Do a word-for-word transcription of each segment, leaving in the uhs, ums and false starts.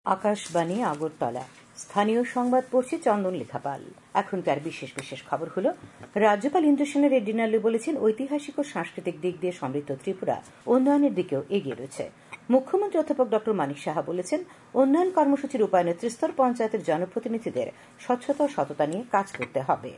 আকাশবাণী আগরতলা স্থানীয় সংবাদ পড়ছে চন্দন লেখাপাল। এখনকার বিশেষ বিশেষ খবর হলো, রাজ্যপাল ইন্দ্রসেনা রেড্ডি নাল্লু বলেছেন, ঐতিহাসিক ও সাংস্কৃতিক দিক দিয়ে সমৃদ্ধ ত্রিপুরা উন্নয়নের দিকেও এগিয়ে রয়েছে। মুখ্যমন্ত্রী অধ্যাপক ড মানিক সাহা বলেছেন, উন্নয়ন কর্মসূচি রূপায়ণে ত্রিস্তর পঞ্চায়েতের জনপ্রতিনিধিদের স্বচ্ছতা ও সততা নিয়ে কাজ করতে হবে।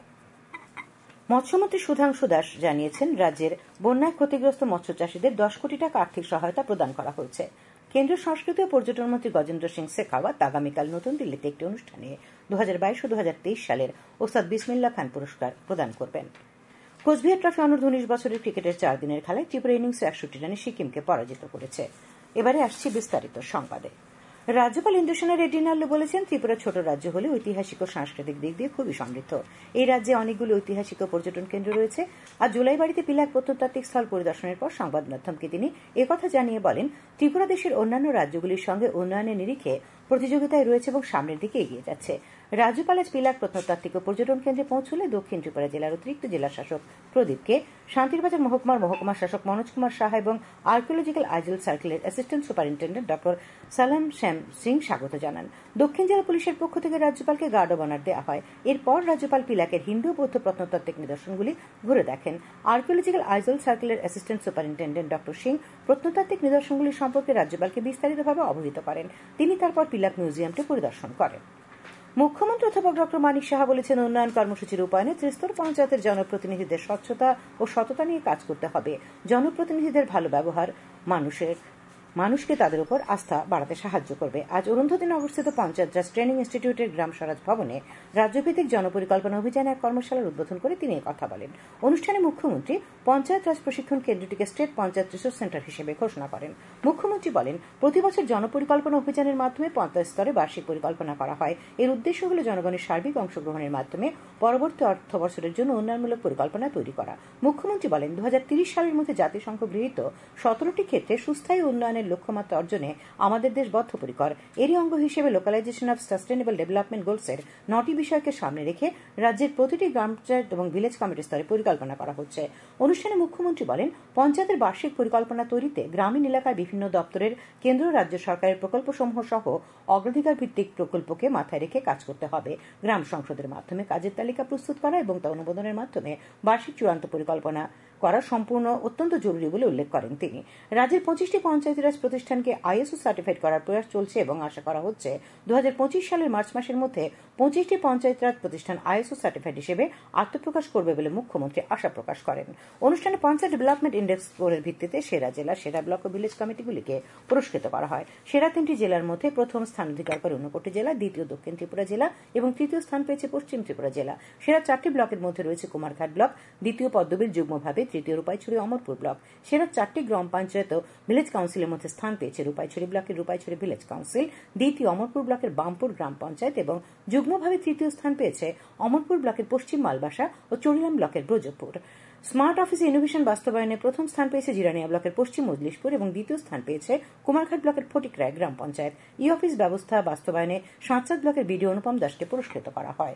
মৎস্যমন্ত্রী সুধাংশু দাস জানিয়েছেন, রাজ্যের বন্যায় ক্ষতিগ্রস্ত মৎস্য চাষীদের দশ কোটি টাকা আর্থিক সহায়তা প্রদান করা হয়েছে। কেন্দ্রীয় সংস্কৃতি ও পর্যটন মন্ত্রী গজেন্দ্র সিং শেখাওয়াত আগামীকাল নতুন দিল্লিতে একটি অনুষ্ঠানে দু হাজার বাইশ ও দু হাজার তেইশ সালের ওস্তাদ বিসমিল্লা খান পুরস্কার প্রদান করবেন। কোচবিহার ট্রফি অনূর্ধ্ব উনিশ বছরের ক্রিকেটের চার দিনের খেলায় ত্রিপুরা ইনিংসে একষট্টি রানে সিকিমকে পরাজিত করেছে। এবারে আসছি বিস্তারিত সংবাদে। রাজ্যপাল ইন্দ্রসেনা রেড্ডি নাল্লু বলেছেন, ত্রিপুরা ছোট রাজ্য হলে ঐতিহাসিক ও সাংস্কৃতিক দিক দিয়ে খুবই সমৃদ্ধ। এই রাজ্যে অনেকগুলি ঐতিহাসিক ও পর্যটন কেন্দ্র রয়েছে। আজ জুলাইবাড়িতে পিলাক প্রত্নতাত্ত্বিক স্থল পরিদর্শনের পর সংবাদ মাধ্যমকে তিনি একথা জানিয়ে বলেন, ত্রিপুরা দেশের অন্যান্য রাজ্যগুলির সঙ্গে উন্নয়নের নিরিখে প্রতিযোগিতায় রয়েছে এবং সামনের দিকে এগিয়ে যাচ্ছে। রাজ্যপাল আজ পিলাক প্রত্নতাত্ত্বিক ও পর্যটন কেন্দ্রে পৌঁছলে দক্ষিণ ত্রিপুরা জেলার অতিরিক্ত জেলা শাসক প্রদীপকে, শান্তিরবাজার মহকুমার মহকুমা শাসক মনোজ কুমার সাহা এবং আর্কিওলজিক্যাল আইজল সার্কেলের অ্যাসিস্ট্যান্ট সুপারিনটেন্ডেন্ট ড সালাম শ্যাম সিং স্বাগত জানান। দক্ষিণ জেলা পুলিশের পক্ষ থেকে রাজ্যপালকে গার্ড অব অনার দেওয়া হয়। এরপর রাজ্যপাল পিলাকের হিন্দু ও বৌদ্ধ প্রত্নতাত্ত্বিক নিদর্শনগুলি ঘুরে দেখেন। আর্কিওলজিক্যাল আইজল সার্কেলের অ্যাসিস্ট্যান্ট সুপারিনটেন্ডেন্ট ড সিং প্রত্নতাত্ত্বিক নিদর্শনগুলি সম্পর্কে রাজ্যপালকে বিস্তারিতভাবে অবহিত করেন। তিনি তারপর পিলাক মিউজিয়ামটি পরিদর্শন করেন। মুখ্যমন্ত্রী অধ্যাপক ড মানিক সাহা বলেছেন, উন্নয়ন কর্মসূচি রূপায়ণে ত্রিস্তর পঞ্চায়েতের জনপ্রতিনিধিদের স্বচ্ছতা ও সততা নিয়ে কাজ করতে হবে। জনপ্রতিনিধিদের ভালো ব্যবহার মানুষের মানুষকে তাদের উপর আস্থা বাড়াতে সাহায্য করবে। আজ অরুন্ধতী নগরস্থিত পঞ্চায়েত রাজ ট্রেনিং ইনস্টিটিউটের গ্রাম স্বরাজ ভবনে রাজ্যভিত্তিক জনপরিকল্পনা অভিযানে এক কর্মশালার উদ্বোধন করে তিনি কথা বলেন। অনুষ্ঠানে মুখ্যমন্ত্রী পঞ্চায়েত রাজ প্রশিক্ষণ কেন্দ্রটিকে স্টেট পঞ্চায়েত রিসোর্স সেন্টার হিসেবে ঘোষণা করেন। মুখ্যমন্ত্রী বলেন, প্রতিবছর জনপরিকল্পনা অভিযানের মাধ্যমে পঞ্চায়েত স্তরে বার্ষিক পরিকল্পনা করা হয়। এর উদ্দেশ্য হল জনগণের সার্বিক অংশগ্রহণের মাধ্যমে পরবর্তী অর্থ বছরের জন্য উন্নয়নমূলক পরিকল্পনা তৈরি করা। মুখ্যমন্ত্রী বলেন, দু হাজার তিরিশ সালের মধ্যে জাতিসংঘ গৃহীত সতেরোটি ক্ষেত্রে সুস্থায়ী উন্নয়নের লক্ষ্যমাত্রা অর্জনে আমাদের দেশ বদ্ধপরিকর। এরই অঙ্গ হিসেবে লোকালাইজেশন অফ সাস্টেনেবল ডেভেলপমেন্ট গোলসের নটি বিষয়কে সামনে রেখে রাজ্যের প্রতিটি গ্রাম পঞ্চায়েত এবং ভিলেজ কমিটি স্তরে পরিকল্পনা করা হচ্ছে। অনুষ্ঠানে মুখ্যমন্ত্রী বলেন, পঞ্চায়েতের বার্ষিক পরিকল্পনা তৈরিতে গ্রামীণ এলাকায় বিভিন্ন দপ্তরের কেন্দ্র রাজ্য সরকারের প্রকল্পসমূহ সহ অগ্রাধিকার ভিত্তিক প্রকল্পকে মাথায় রেখে কাজ করতে হবে। গ্রাম সংসদের মাধ্যমে কাজের তালিকা প্রস্তুত করা এবং তা অনুমোদনের মাধ্যমে বার্ষিক চূড়ান্ত পরিকল্পনা করা সম্পূর্ণ অত্যন্ত জরুরি বলে উল্লেখ করেন তিনি। রাজ্যের পঁচিশটি পঞ্চায়েতি রাজ প্রতিষ্ঠানকে আইএসও সার্টিফাইড করার প্রয়াস চলছে এবং আশা করা হচ্ছে দু হাজার পঁচিশ সালের মার্চ মাসের মধ্যে পঁচিশটি পঞ্চায়েত রাজ প্রতিষ্ঠান আইএসও সার্টিফাইড হিসেবে আত্মপ্রকাশ করবে বলে মুখ্যমন্ত্রী আশা প্রকাশ করেন। অনুষ্ঠানে পঞ্চায়েত ডেভেলপমেন্ট ইন্ডেক্স স্কোরের ভিত্তিতে সেরা জেলা, সেরা ব্লক ও ভিলেজ কমিটিগুলিকে পুরস্কৃত করা হয়। সেরা তিনটি জেলার মধ্যে প্রথম স্থান অধিকার করে ঊনকোটি জেলা, দ্বিতীয় দক্ষিণ ত্রিপুরা জেলা এবং তৃতীয় স্থান পেয়েছে পশ্চিম ত্রিপুরা জেলা। সেরা চারটি ব্লকের মধ্যে রয়েছে কুমারঘাট ব্লক, দ্বিতীয় পদ্মবিল যুগ্মভাবে, তৃতীয় রূপাইছড়ি অমরপুর ব্লক। সেরা চারটি গ্রাম পঞ্চায়েত ও ভিলেজ কাউন্সিলের মধ্যে স্থান পেয়েছে রূপাইছড়ি ব্লকের রূপাইছড়ি ভিলেজ কাউন্সিল, দ্বিতীয় অমরপুর ব্লকের বামপুর গ্রাম পঞ্চায়েত এবং যুগ্মভাবে তৃতীয় স্থান পেয়েছে অমরপুর ব্লকের পশ্চিম মালবাসা ও চড়িলাম ব্লকের ব্রজপুর। স্মার্ট অফিসে ইনোভেশন বাস্তবায়নে প্রথম স্থান পেয়েছে জিরানিয়া ব্লকের পশ্চিম মজলিশপুর এবং দ্বিতীয় স্থান পেয়েছে কুমারঘাট ব্লকের ফটিকরায় গ্রাম পঞ্চায়েত। ই অফিস ব্যবস্থা বাস্তবায়নে সাঁচাদ ব্লকের বিডিও অনুপম দাসকে পুরস্কৃত করা হয়।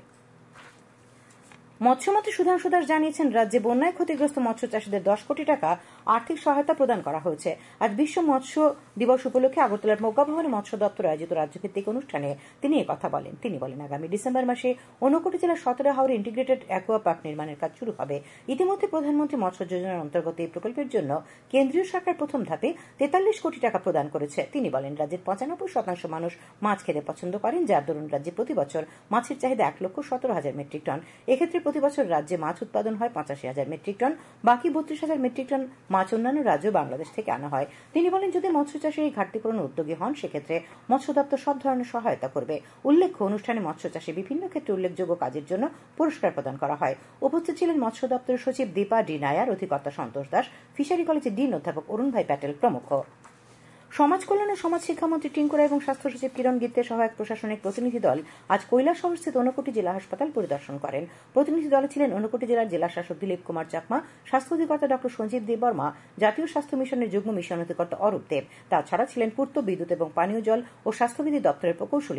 মৎস্যমন্ত্রী সুধাংশু দাস জানিয়েছেন, রাজ্যে বন্যায় ক্ষতিগ্রস্ত মৎস্য চাষীদের দশ কোটি টাকা আর্থিক সহায়তা প্রদান করা হয়েছে। আজ বিশ্ব মৎস্য দিবস উপলক্ষে আগরতলার মজ্ঞা ভবনে মৎস্য দপ্তর আয়োজিত রাজ্যভিত্তিক অনুষ্ঠানে তিনি একথা বলেন। তিনি বলেন, আগামী ডিসেম্বর মাসে ঊনকোটি জেলার সতেরো হাওরে ইন্টিগ্রেটেড অ্যাকোয়া পার্ক নির্মাণের কাজ শুরু হবে। ইতিমধ্যে প্রধানমন্ত্রী মৎস্য যোজনার অন্তর্গত এই প্রকল্পের জন্য কেন্দ্রীয় সরকার প্রথম ধাপে তেতাল্লিশ কোটি টাকা প্রদান করেছে। তিনি বলেন, রাজ্যের পঁচানব্বই শতাংশ মানুষ মাছ খেতে পছন্দ করেন, যার দরুন রাজ্যে প্রতি বছর মাছের চাহিদা এক লক্ষ সতেরো হাজার মেট্রিক টন। এক্ষেত্রে প্রতি বছর রাজ্যে মাছ উৎপাদন হয় পঁচাশি হাজার মেট্রিক টন, বাকি বত্রিশ হাজার মেট্রিক টন মাছ অন্যান্য রাজ্য বাংলাদেশ থেকে আনা হয়। তিনি বলেন, যদি মৎস্য চাষী এই ঘাটতি পূরণে উদ্যোগী হন, সেক্ষেত্রে মৎস্য দপ্তর সব ধরনের সহায়তা করবে। উল্লেখ্য, অনুষ্ঠানে মৎস্য চাষী বিভিন্ন ক্ষেত্রে উল্লেখযোগ্য কাজের জন্য পুরস্কার প্রদান করা হয়। উপস্থিত ছিলেন মৎস্য দপ্তরের সচিব দীপা ডি নায়ার, অধিকর্তা সন্তোষ দাস, ফিশারি কলেজের ডিন অধ্যাপক অরুণ ভাই প্যাটেল প্রমুখ। সমাজ কল্যাণ ও সমাজ শিক্ষামন্ত্রী টিঙ্কুরা এবং স্বাস্থ্য সচিব কিরণ গিত্তে সহ এক প্রশাসনিক প্রতিনিধি দল আজ কৈলাস শহরস্থিত ঊনকোটি জেলা হাসপাতাল পরিদর্শন করেন। প্রতিনিধি দলে ছিলেন ঊনকোটি জেলার জেলা শাসক দিলীপ কুমার চাকমা, স্বাস্থ্য অধিকর্তা ডক্টর সঞ্জীব দেববর্মা, জাতীয় স্বাস্থ্য মিশনের যুগ্ম মিশন অধিকর্তা অরূপ দেব। তাছাড়া ছিলেন পূর্ত, বিদ্যুৎ এবং পানীয় জল ও স্বাস্থ্যবিধি দপ্তরের প্রকৌশলীরা।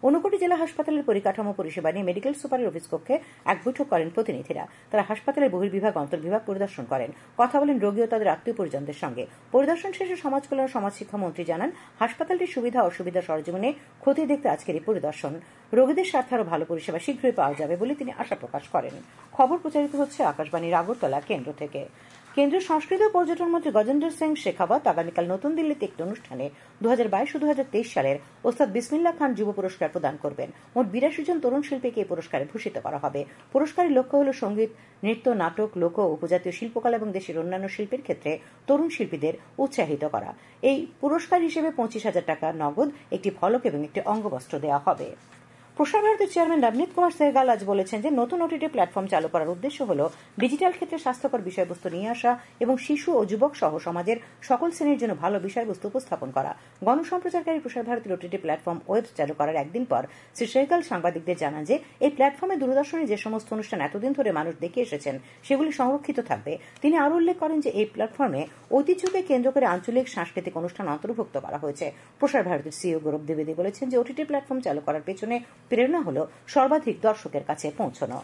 ঊনকোটি জেলা হাসপাতালের পরিকাঠামো পরিষেবা নিয়ে মেডিকেল সুপারের অফিস কক্ষে এক বৈঠক করেন প্রতিনিধিরা। তারা হাসপাতালের বহির্বিভাগ অন্তর্বিভাগ পরিদর্শন করেন, কথা বলেন রোগী ও তাদের আত্মীয় পরিজনদের সঙ্গে। পরিদর্শন শেষে সমাজ কল্যাণ ও সমাজ শিক্ষা মন্ত্রী জানান, হাসপাতালটির সুবিধা অসুবিধা সরজমিনে খতিয়ে দেখতে আজকের এই পরিদর্শন। রোগীদের স্বার্থে আরও ভালো পরিষেবা শীঘ্রই পাওয়া যাবে বলে তিনি আশা প্রকাশ করেন। খবর প্রচারিত হচ্ছে আকাশবাণীর আগরতলা কেন্দ্র থেকে। কেন্দ্রীয় সংস্কৃতি ও পর্যটন মন্ত্রী গজেন্দ্র সিং শেখাওয়াত আগামীকাল নতুন দিল্লিতে একটি অনুষ্ঠানে দু হাজার বাইশ ও দু হাজার তেইশ সালের ওস্তাদ বিসমিল্লাহ খান যুব পুরস্কার প্রদান করবেন। মোট বিরাশি জন তরুণ শিল্পীকে এই পুরস্কারে ভূষিত করা হবে। পুরস্কারের লক্ষ্য হল সঙ্গীত, নৃত্য, নাটক, লোক ও উপজাতীয় শিল্পকলা এবং দেশের অন্যান্য শিল্পের ক্ষেত্রে তরুণ শিল্পীদের উৎসাহিত করা। এই পুরস্কার হিসেবে পঁচিশ হাজার টাকা নগদ, একটি ফলক এবং একটি অঙ্গবস্ত্র দেওয়া হবে। প্রসার ভারতীর চেয়ারম্যান নবনীত কুমার সেহগাল আজ বলেছেন যে নতুন ওটিটি প্ল্যাটফর্ম চালু করার উদ্দেশ্য হল ডিজিটাল ক্ষেত্রে স্বাস্থ্যকর বিষয়বস্তু নিয়ে আসা এবং শিশু ও যুবক সহ সমাজের সকল শ্রেণীর জন্য ভালো বিষয়বস্তু উপস্থাপন করা। গণসম্প্রচারকারী প্রসার ভারতীর ওটিটি প্ল্যাটফর্ম ওয়েব চালু করার একদিন পর শ্রী সেহগাল সাংবাদিকদের জানান যে এই প্ল্যাটফর্মে দূরদর্শনে যে সমস্ত অনুষ্ঠান এতদিন ধরে মানুষ দেখে এসেছেন সেগুলি সংরক্ষিত থাকবে। তিনি আরও উল্লেখ করেন যে এই প্ল্যাটফর্মে ঐতিহ্যকে কেন্দ্র করে আঞ্চলিক সাংস্কৃতিক অনুষ্ঠান অন্তর্ভুক্ত করা হয়েছে। প্রসার ভারতীর সিইও গৌরব দ্বিবেদী বলেছেন যে ওটিটি প্ল্যাটফর্ম চালু করার পেছনে প্রেরণা হল সর্বাধিক দর্শকের কাছে পৌঁছানো।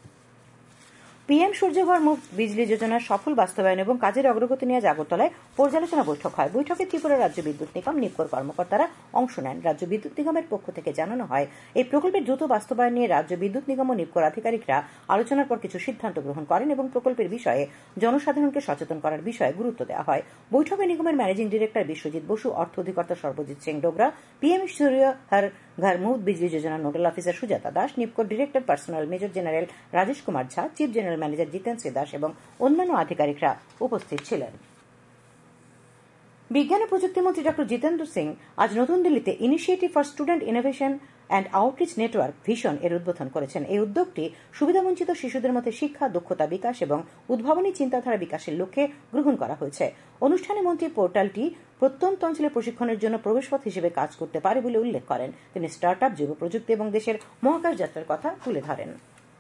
পিএম সূর্যঘর মুফত বিজলি যোজনার সফল বাস্তবায়ন এবং কাজের অগ্রগতি নিয়ে আগরতলায় পর্যালোচনা বৈঠক হয়। বৈঠকে ত্রিপুরা রাজ্য বিদ্যুৎ নিগম নিপকর কর্মকর্তারা অংশ নেন। রাজ্য বিদ্যুৎ নিগমের পক্ষ থেকে জানানো হয়, এই প্রকল্পের দ্রুত বাস্তবায়ন নিয়ে রাজ্য বিদ্যুৎ নিগম ও নিপকর আধিকারিকরা আলোচনার পর কিছু সিদ্ধান্ত গ্রহণ করেন এবং প্রকল্পের বিষয়ে জনসাধারণকে সচেতন করার বিষয়ে গুরুত্ব দেওয়া হয়। বৈঠকে নিগমের ম্যানেজিং ডিরেক্টর বিশ্বজিৎ বসু, অর্থ অধিকর্তা সর্বজিৎ সিং ডোগরা, পিএম সূর্যঘর ঘর মুফত বিজলি যোজনার নোডাল অফিসার সুজাতা দাস, নিপকর director personnel major general Rajesh Kumar Jha, chief general manager Jiten Shri Das এবং অন্যান্য আধিকারিকরা উপস্থিত ছিলেন। বিজ্ঞান ও প্রযুক্তি মন্ত্রী ডক্টর জিতেন্দ্র সিং আজ নতুন দিল্লিতে initiative for student innovation and outreach network vision এর উদ্বোধন করেছেন। এই উদ্যোগটি সুবিধাবঞ্চিত শিশুদের মধ্যে শিক্ষা, দক্ষতা বিকাশ এবং উদ্ভাবনী চিন্তাধারা বিকাশের লক্ষ্যে গ্রহণ করা হয়েছে। অনুষ্ঠানে মন্ত্রী পোর্টালটি প্রত্যন্ত অঞ্চলে প্রশিক্ষণের জন্য প্রবেশপথ হিসেবে কাজ করতে পারে বলে উল্লেখ করেন। তিনি স্টার্ট আপ, যুব প্রযুক্তি এবং দেশের মহাকাশ যাত্রার কথা তুলে ধরেন।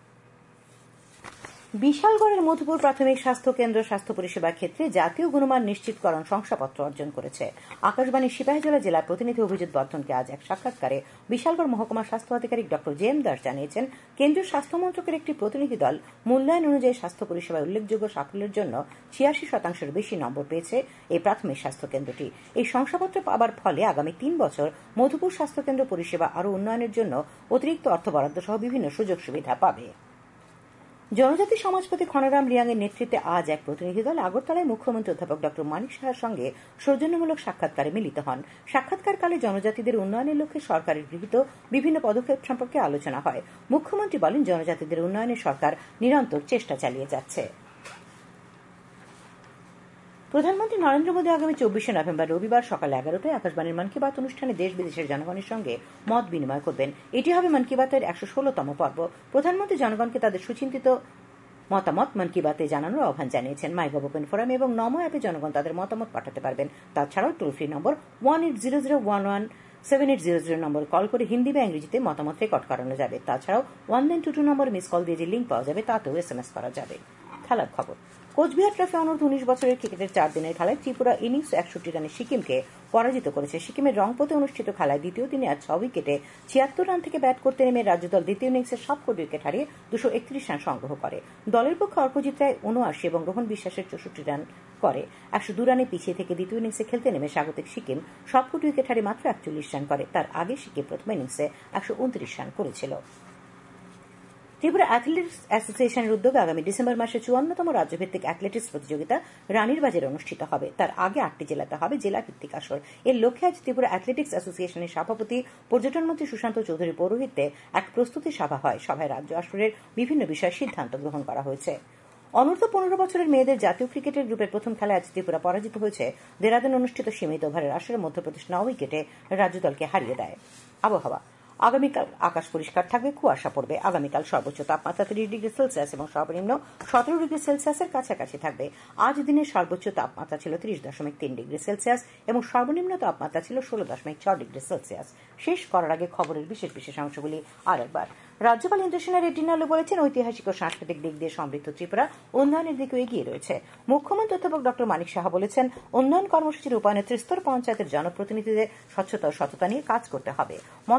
বিশালগড়ের মধুপুর প্রাথমিক স্বাস্থ্য কেন্দ্র স্বাস্থ্য পরিষেবার ক্ষেত্রে জাতীয় গুণমান নিশ্চিতকরণ শংসাপত্র অর্জন করেছে। আকাশবাণীর সিপাহীজলা জেলা প্রতিনিধি অভিজিৎ বর্ধনকে আজ এক সাক্ষাৎকারে বিশালগড় মহকুমা স্বাস্থ্য আধিকারিক ডক্টর জে এম দাস জানিয়েছেন, কেন্দ্রীয় স্বাস্থ্য মন্ত্রকের একটি প্রতিনিধি দল মূল্যায়ন অনুযায়ী স্বাস্থ্য পরিষেবায় উল্লেখযোগ্য সাফল্যের জন্য ছিয়াশি শতাংশের বেশি নম্বর পেয়েছে এই প্রাথমিক স্বাস্থ্য কেন্দ্রটি। এই শংসাপত্র পাওয়ার ফলে আগামী তিন বছর মধুপুর স্বাস্থ্য কেন্দ্র পরিষেবা আরও উন্নয়নের জন্য অতিরিক্ত অর্থ বরাদ্দ সহ বিভিন্ন সুযোগ সুবিধা পাবে। জনজাতি সমাজপতি খনারাম রিয়াং এর নেতৃত্বে আজ এক প্রতিনিধি দল আগরতলায় মুখ্যমন্ত্রী অধ্যাপক ডক্টর মানিক সাহার সঙ্গে সৌজন্যমূলক সাক্ষাৎকারে মিলিত হন। সাক্ষাৎকারকালে জনজাতিদের উন্নয়নের লক্ষ্যে সরকারের গৃহীত বিভিন্ন পদক্ষেপ সম্পর্কে আলোচনা হয়। মুখ্যমন্ত্রী বলেন, জনজাতিদের উন্নয়নে সরকার নিরন্তর চেষ্টা চালিয়ে যাচ্ছে। প্রধানমন্ত্রী নরেন্দ্র মোদী আগামী চব্বিশে নভেম্বর রবিবার সকাল এগারোটায় আকাশবাণীর মন কি বাত অনুষ্ঠানে দেশ বিদেশের জনগণের সঙ্গে মত বিনিময় করবেন। এটি হবে মন কি বাতের একশো ষোলতম পর্ব। প্রধানমন্ত্রী জনগণকে তাদের সুচিন্তিত মতামত মন কি বাতে জানানোর আহ্বান জানিয়েছেন। মাইগভ ওপেন ফোরামে এবং নমো অ্যাপে জনগণ তাদের মতামত পাঠাতে পারবেন। তাছাড়াও toll free number one eight zero zero one one seven eight zero zero number call করে হিন্দি বা ইংরেজিতে মতামত রেকর্ড করানো যাবে। তাছাড়াও one nine two two number miss call দিয়ে যে লিঙ্ক পাওয়া যাবে তাতেও এস এম এস করা যাবে। খেলার খবর। কোচবিহার ট্রফি অনূর্ধ্ব উনিশ বছরের ক্রিকেটের চার দিনের খেলায় ত্রিপুরা ইনিংস একষট্টি রানে সিকিমকে পরাজিত করেছে। সিকিমের রংপুরে অনুষ্ঠিত খেলায় দ্বিতীয় দিনে আজ ছ উইকেটে ছিয়াত্তর রান থেকে ব্যাট করতে নেমে রাজ্য দল দ্বিতীয় ইনিংসের সবকটি উইকেট হারিয়ে দুশো একত্রিশ রান সংগ্রহ করে। দলের পক্ষে অর্পজিৎ রায় উনআশি এবং রোহন বিশ্বাসের চৌষট্টি রান করে। একশো দু রানে পিছিয়ে থেকে দ্বিতীয় ইনিংসে খেলতে নেমে স্বাগতিক সিকিম সবকটি উইকেট হারিয়ে মাত্র একচল্লিশ রান করে। তার আগে সিকিম প্রথম ইনিংসে একশো উনত্রিশ রান করেছিল। ত্রিপুরা অ্যাথলেটিক্স অ্যাসোসিয়েশনের উদ্যোগে আগামী ডিসেম্বর মাসে চুয়ান্নতম রাজ্যভিত্তিক অ্যাথলেটিক্স প্রতিযোগিতা রানীর বাজারে অনুষ্ঠিত হবে। তার আগে আটটি জেলাতে হবে জেলা ভিত্তিক আসর। এর লক্ষ্যে আজ ত্রিপুরা অ্যাথলেটিক্স অ্যাসোসিয়েশনের সভাপতি পর্যটন মন্ত্রী সুশান্ত চৌধুরী পৌরোহিত্যে এক প্রস্তুতি সভা হয়। সভায় রাজ্য আসরের বিভিন্ন বিষয়ে সিদ্ধান্ত গ্রহণ করা হয়েছে। অনূর্ধ্ব পনেরো বছরের মেয়েদের জাতীয় ক্রিকেটের গ্রুপের প্রথম খেলায় আজ ত্রিপুরা পরাজিত হয়েছে। দেরাদুন অনুষ্ঠিত সীমিত ওভারের আসরে মধ্যপ্রদেশ ন উইকেটে রাজ্য দলকে হারিয়ে দেয়। আবহাওয়া। আগামীকাল আকাশ পরিষ্কার থাকবে, কুয়াশা পড়বে। আগামীকাল সর্বোচ্চ তাপমাত্রা ত্রিশ ডিগ্রি সেলসিয়াস এবং সর্বনিম্ন সতেরো ডিগ্রি সেলসিয়াসের কাছাকাছি থাকবে। আজ দিনের সর্বোচ্চ তাপমাত্রা ছিল ত্রিশ দশমিক তিন ডিগ্রি সেলসিয়াস এবং সর্বনিম্ন তাপমাত্রা ছিল ষোলো দশমিক ছয় ডিগ্রি সেলসিয়াস। শেষ করার আগে খবরের বিশেষ বিশেষ অংশগুলি আরেকবার। রাজ্যপাল ইন্দ্রসেনা রেড্ডি নালু বলেছেন, ঐতিহাসিক ও সাংস্কৃতিক দিক দিয়ে সমৃদ্ধ ত্রিপুরা উন্নয়নের দিকে এগিয়ে রয়েছে। মুখ্যমন্ত্রী অধ্যাপক ডক্টর মানিক সাহা বলেছেন, উন্নয়ন কর্মসূচির রূপায়ণে ত্রিস্তর পঞ্চায়েতের জনপ্রতিনিধিদের স্বচ্ছতা ও সততা নিয়ে কাজ করতে হবে। মৎস্যমন্ত্রী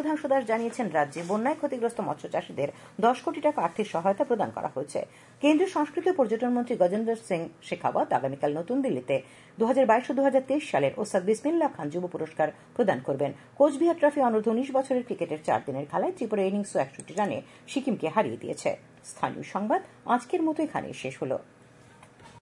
সুধাংশু দাস জানিয়েছেন, রাজ্যে বন্যায় ক্ষতিগ্রস্ত মৎস্য চাষীদের দশ কোটি টাকা আর্থিক সহায়তা প্রদান করা হয়েছে। কেন্দ্রীয় সংস্কৃতি ও পর্যটন মন্ত্রী গজেন্দ্র সিং শেখাওয়াত আগামীকাল নতুন দিল্লিতে দু হাজার বাইশ ও দু হাজার তেইশ সালের ওস্তাদ বিসমিল্লাহ খান যুব পুরস্কার প্রদান করবেন। কোচবিহার ট্রফি অনূর্ধ্ব উনিশ বছরের ক্রিকেটের চার দিনের খেলায় ত্রিপুরা ইনিংস একষট্টি রানে সিকিমকে হারিয়ে দিয়েছে। স্থানীয় সংবাদ আজকের মতো এখানেই শেষ হলো।